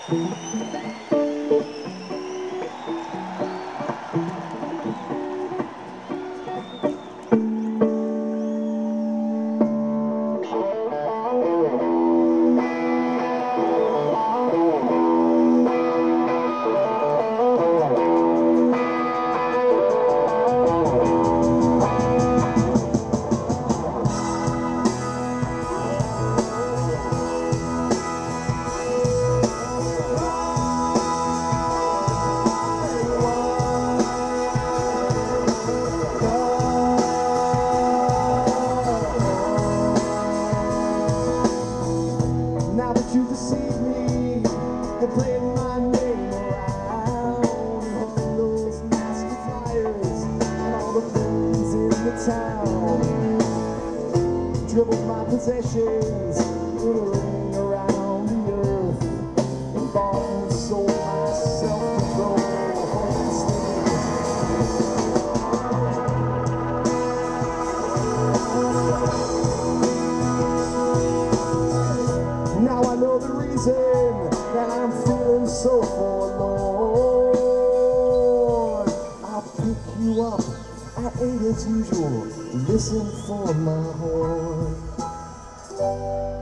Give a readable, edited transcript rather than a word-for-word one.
Now that you deceive me and played my name around on those nasty flyers and all the friends in the town, dribbled my possessions in a ring around the earth and bought and sold my self-control for now I know the reason that I'm feeling so forlorn. I'll pick you up at 8 as usual. Listen for my horn.